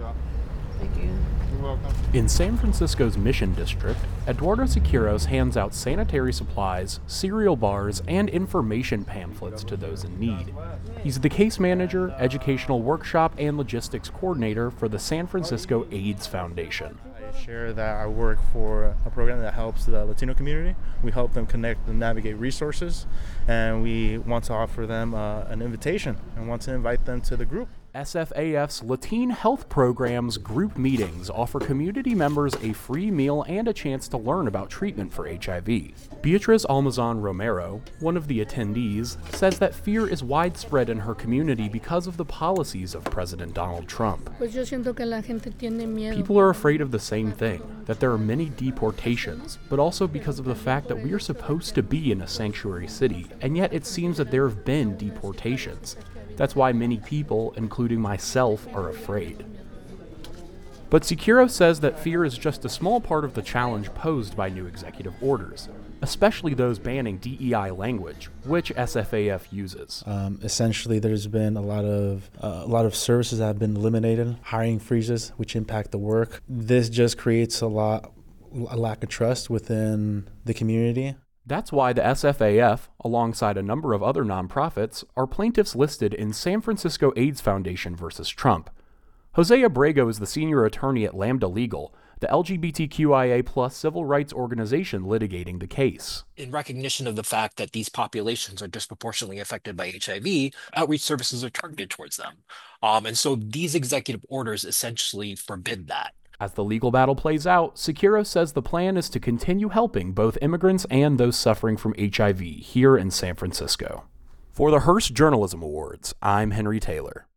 Thank you. You're welcome. In San Francisco's Mission District, Eduardo Siqueiros hands out sanitary supplies, cereal bars, and information pamphlets to those in need. He's the case manager, educational workshop, and logistics coordinator for the San Francisco AIDS Foundation. I share that I work for a program that helps the Latino community. We help them connect and navigate resources, and we want to offer them an invitation and want to invite them to the group. SFAF's Latine Health Program's group meetings offer community members a free meal and a chance to learn about treatment for HIV. Beatriz Almazan Romero, one of the attendees, says that fear is widespread in her community because of the policies of President Donald Trump. People are afraid of the same thing, that there are many deportations, but also because of the fact that we are supposed to be in a sanctuary city, and yet it seems that there have been deportations. That's why many people, including myself, are afraid. But Siqueiros says that fear is just a small part of the challenge posed by new executive orders, especially those banning DEI language, which SFAF uses. Essentially, there's been a lot of services that have been eliminated, hiring freezes, which impact the work. This just creates a lack of trust within the community. That's why the SFAF, alongside a number of other nonprofits, are plaintiffs listed in San Francisco AIDS Foundation versus Trump. Jose Abrego is the senior attorney at Lambda Legal, the LGBTQIA+ civil rights organization litigating the case. In recognition of the fact that these populations are disproportionately affected by HIV, outreach services are targeted towards them. And so these executive orders essentially forbid that. As the legal battle plays out, Siqueiros says the plan is to continue helping both immigrants and those suffering from HIV here in San Francisco. For the Hearst Journalism Awards, I'm Henry Taylor.